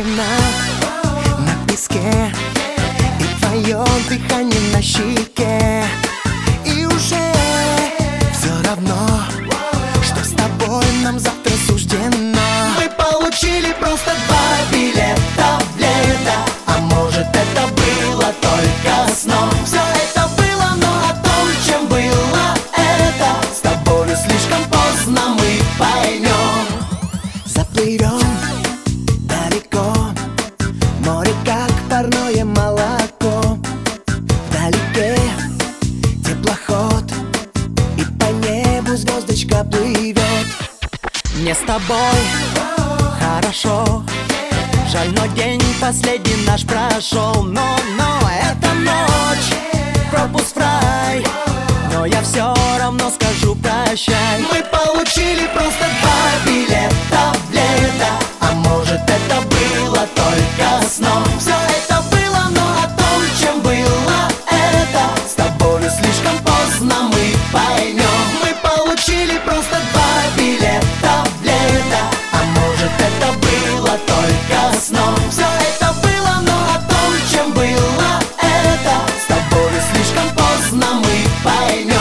пелена на песке и твое дыхание на щеке. И уже все равно, что с тобой нам завтра суждено. Мы получили просто 2 билета в лето, а может это было только сном. Все это было, но о том, чем было это, с тобою слишком поздно мы поймем. Заплывем далеко, море как парное молоко. Вдалеке теплоход, и по небу звездочка плывет. Мне с тобой хорошо, жаль, но день последний наш прошел. Но эта ночь пропуск в рай, но я все равно скажу прощай. Мы получили просто 2 билета в лето, а может это было только сном. Все это было, но о том, чем было это, с тобою слишком поздно мы поймем. Мы получили просто 2 билета в лето, а может это было только сном. Все это было, но о том, чем было это, с тобою слишком поздно мы поймем.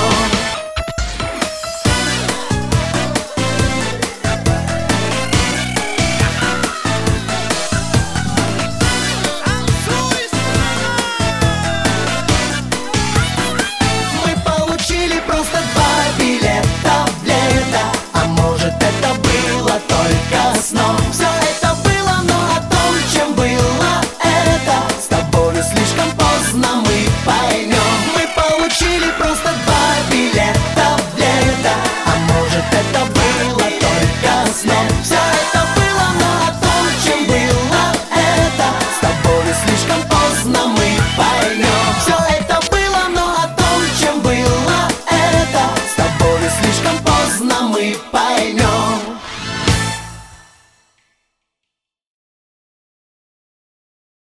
Просто 2 билета в лето, а может это было только сном.